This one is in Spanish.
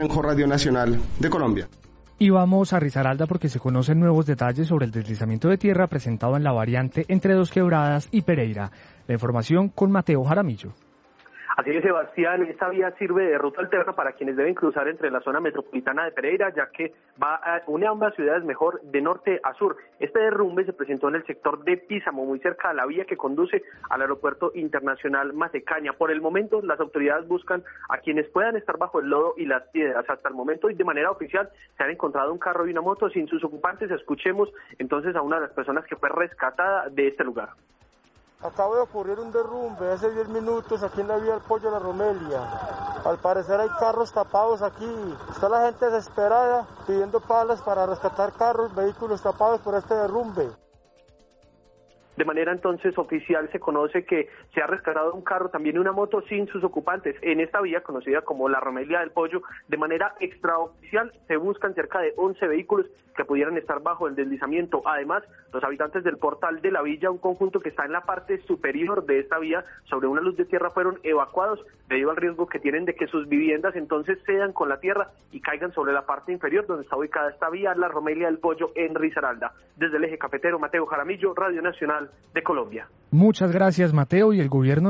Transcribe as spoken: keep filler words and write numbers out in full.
Radio Nacional de Colombia. Y vamos a Risaralda porque se conocen nuevos detalles sobre el deslizamiento de tierra presentado en la variante entre Dos Quebradas y Pereira. La información con Mateo Jaramillo. Así es, Sebastián, esta vía sirve de ruta alterna para quienes deben cruzar entre la zona metropolitana de Pereira, ya que va a une ambas ciudades mejor de norte a sur. Este derrumbe se presentó en el sector de Písamo, muy cerca de la vía que conduce al aeropuerto internacional Matecaña. Por el momento, las autoridades buscan a quienes puedan estar bajo el lodo y las piedras. Hasta el momento, y de manera oficial, se han encontrado un carro y una moto sin sus ocupantes. Escuchemos entonces a una de las personas que fue rescatada de este lugar. Acaba de ocurrir un derrumbe hace diez minutos aquí en la vía del Pollo de la Romelia. Al parecer hay carros tapados aquí. Está la gente desesperada pidiendo palas para rescatar carros, vehículos tapados por este derrumbe. De manera entonces oficial se conoce que se ha rescatado un carro, también una moto sin sus ocupantes. En esta vía conocida como la Romelia del Pollo, de manera extraoficial se buscan cerca de once vehículos que pudieran estar bajo el deslizamiento. Además, los habitantes del Portal de la Villa, un conjunto que está en la parte superior de esta vía, sobre una luz de tierra, fueron evacuados debido al riesgo que tienen de que sus viviendas entonces cedan con la tierra y caigan sobre la parte inferior donde está ubicada esta vía, la Romelia del Pollo en Risaralda. Desde el eje cafetero, Mateo Jaramillo, Radio Nacional de Colombia. Muchas gracias, Mateo. Y el gobierno